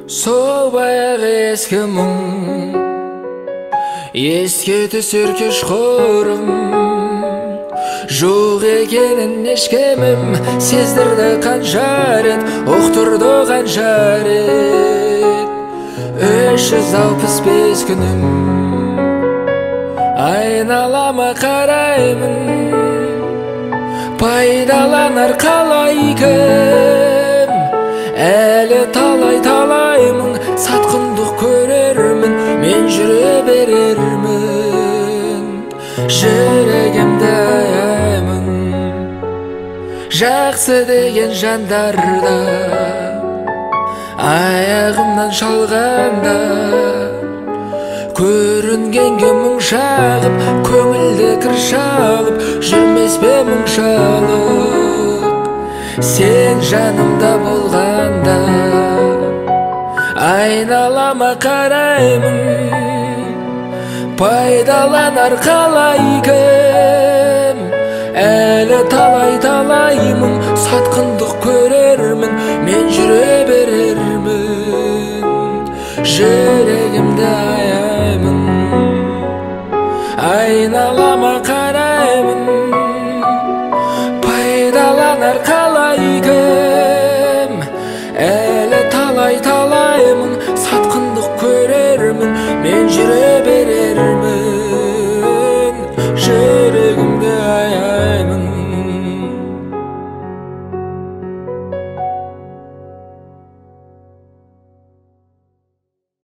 Сол баяғы ескі мұң еске түсер кеш қорым, жоқ екенін ешкімім сездірді қанша рет, ұқтырды қанша рет. 365 күнім айналама қараймын, пайдаланар қалай кім, әлі талай мың сатқындық көрермін, мен жүре берермін, жүрегімді аяймын. Жақсы деген жандарда аяғымнан шалғанда, көрінгенге мұң шағып, көңілді кір шалып, жүрмес пе мұңшалық. Сен жанымда болғанда айналама қараймын, пайдаланар қалай кім, әлі талай мың сатқындық көрермін, мен жүре берермін, жүрегімді аяймын. Айналама қараймын, пайдаланар қалай кім, әлі талай мың сатқындық көрермін, мен жүре